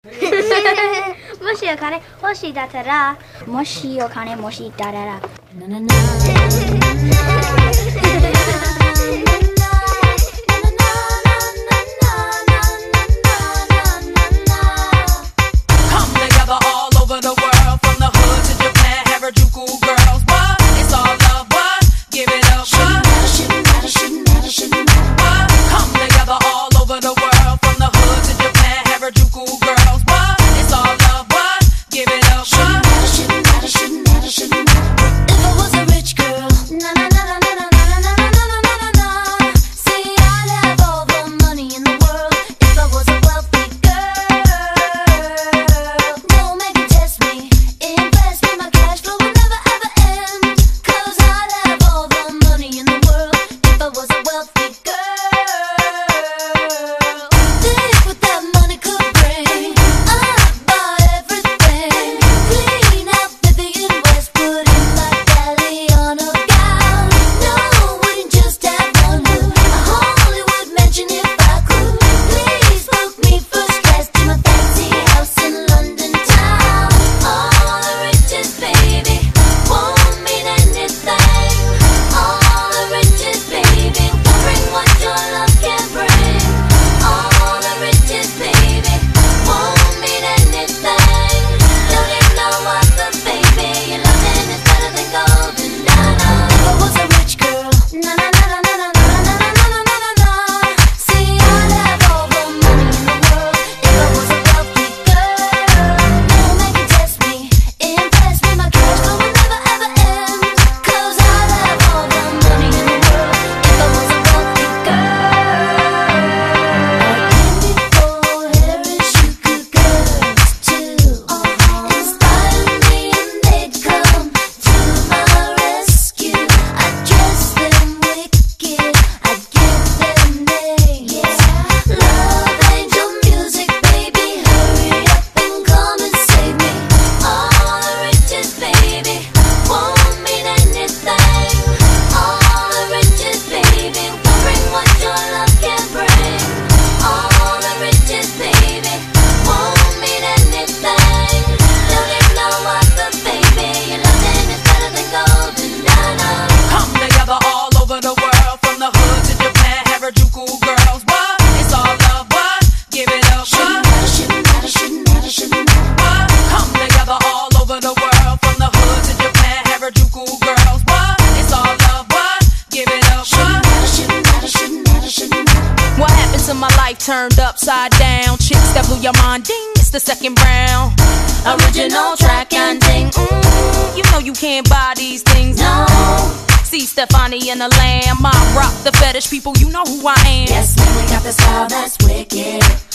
Moshi okane, hoshi datara. Moshi okane, moshi darara. Na na na. Come together all over the world, from the hood to Japan, Harajuku girls. What? It's all love. What? Give it up. What? What? Come together all over the world, from the hood to Japan, Harajuku girls. What? It's all love. What? Give it up. What? If I was a rich girl, na na na na na na na na na na na na. See, I'd have all the money in the world if I was a wealthy girl. Don't make me test me, impress me, my cash flow will never ever end. 'Cause I'd have all the money in the world if I was a wealthy girl. Think what that money could bring. I'd buy everything. Clean out Vivian Westwood in my Galliano gown. No, wouldn't just have one look. A Hollywood mansion if I could. Please book me first class to my fancy house in London town. All the riches, baby, won't mean anything. All the riches, baby, will bring what your love can bring. All the riches, baby, won't mean anything. Don't you know what the baby you're loving is better than gold and diamonds. If I was a rich girl, na na na na na na na na na na na na. See, I'd have all the money in the world if I was a wealthy girl. Don't make me test me, impress me, my cash flow will never ever end. 'Cause I'd have all the money in the world if I was a wealthy girl. Before Harajuku girls too inspired me and they'd come to my rescue. I'd dress them wicked, I'd give them names. Love angel music, baby, hurry up and come and save me. All the riches, baby, won't mean anything. All the riches, baby, will bring what your love can bring. All the riches, baby, won't mean anything. Don't you know what the baby you're loving is better than gold and diamonds. Come together all over the world, from the hood to Japan, Harajuku girls. What? It's all love. What? Give it up. What? What? Come together all over the world, from the hood to Japan, Harajuku girls. What? It's all love. What? Give it up. What happened to my life turned upside down? Chicks that blew your mind, ding, it's the second round. Original track and ding, you know you can't buy these things, no. See Stefani and the Lamb, I rock the fetish people, you know who I am. Yes, man, we got the style that's wicked.